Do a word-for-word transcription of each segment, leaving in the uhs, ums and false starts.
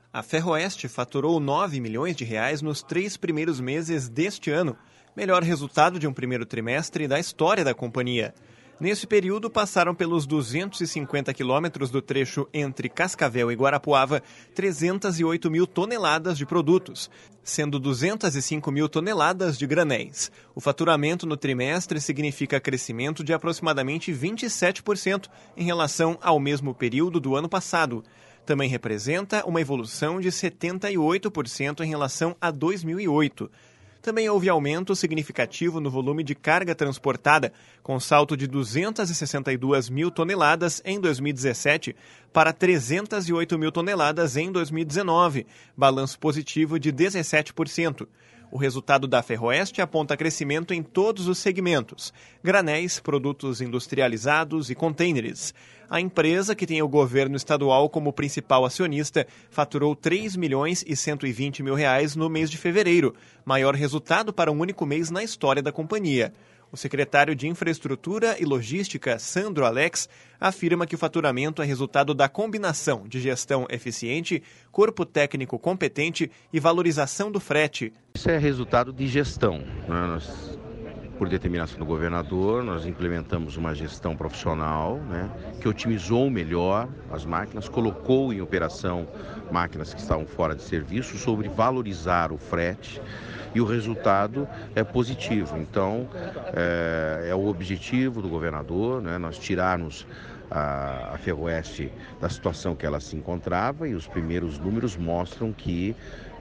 A Ferroeste faturou nove milhões de reais nos três primeiros meses deste ano, melhor resultado de um primeiro trimestre da história da companhia. Nesse período, passaram pelos duzentos e cinquenta quilômetros do trecho entre Cascavel e Guarapuava trezentas e oito mil toneladas de produtos, sendo duzentas e cinco mil toneladas de granéis. O faturamento no trimestre significa crescimento de aproximadamente vinte e sete por cento em relação ao mesmo período do ano passado. Também representa uma evolução de setenta e oito por cento em relação a dois mil e oito. Também houve aumento significativo no volume de carga transportada, com salto de duzentas e sessenta e duas mil toneladas em dois mil e dezessete para trezentas e oito mil toneladas em dois mil e dezenove, balanço positivo de dezessete por cento. O resultado da Ferroeste aponta crescimento em todos os segmentos: granéis, produtos industrializados e contêineres. A empresa, que tem o governo estadual como principal acionista, faturou três milhões e cento e vinte mil reais no mês de fevereiro, maior resultado para um único mês na história da companhia. O secretário de Infraestrutura e Logística, Sandro Alex, afirma que o faturamento é resultado da combinação de gestão eficiente, corpo técnico competente e valorização do frete. Isso é resultado de gestão, né? Nós, por determinação do governador, nós implementamos uma gestão profissional, né, que otimizou melhor as máquinas, colocou em operação máquinas que estavam fora de serviço, sobre valorizar o frete. E o resultado é positivo. Então, é, é o objetivo do governador, né, nós tirarmos a, a Ferroeste da situação que ela se encontrava, e os primeiros números mostram que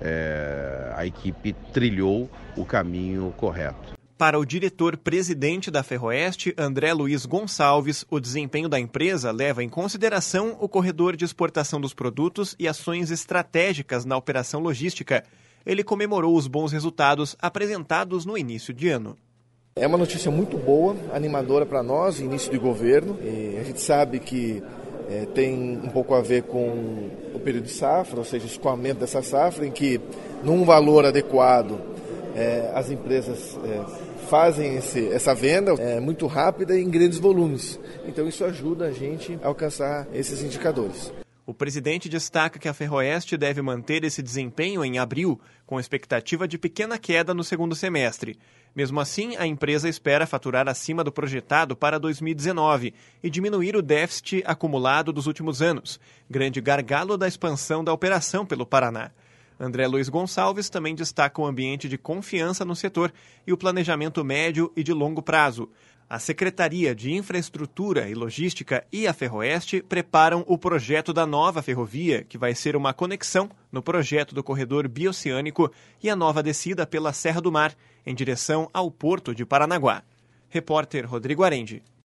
é, a equipe trilhou o caminho correto. Para o diretor-presidente da Ferroeste, André Luiz Gonçalves, o desempenho da empresa leva em consideração o corredor de exportação dos produtos e ações estratégicas na operação logística. Ele comemorou os bons resultados apresentados no início de ano. É uma notícia muito boa, animadora para nós, início de governo. E a gente sabe que é, tem um pouco a ver com o período de safra, ou seja, o escoamento dessa safra, em que, num valor adequado, é, as empresas é, fazem esse, essa venda é, muito rápida e em grandes volumes. Então isso ajuda a gente a alcançar esses indicadores. O presidente destaca que a Ferroeste deve manter esse desempenho em abril, com expectativa de pequena queda no segundo semestre. Mesmo assim, a empresa espera faturar acima do projetado para dois mil e dezenove e diminuir o déficit acumulado dos últimos anos, grande gargalo da expansão da operação pelo Paraná. André Luiz Gonçalves também destaca o ambiente de confiança no setor e o planejamento médio e de longo prazo. A Secretaria de Infraestrutura e Logística e a Ferroeste preparam o projeto da nova ferrovia, que vai ser uma conexão no projeto do corredor bioceânico e a nova descida pela Serra do Mar, em direção ao Porto de Paranaguá. Repórter Rodrigo Arendi.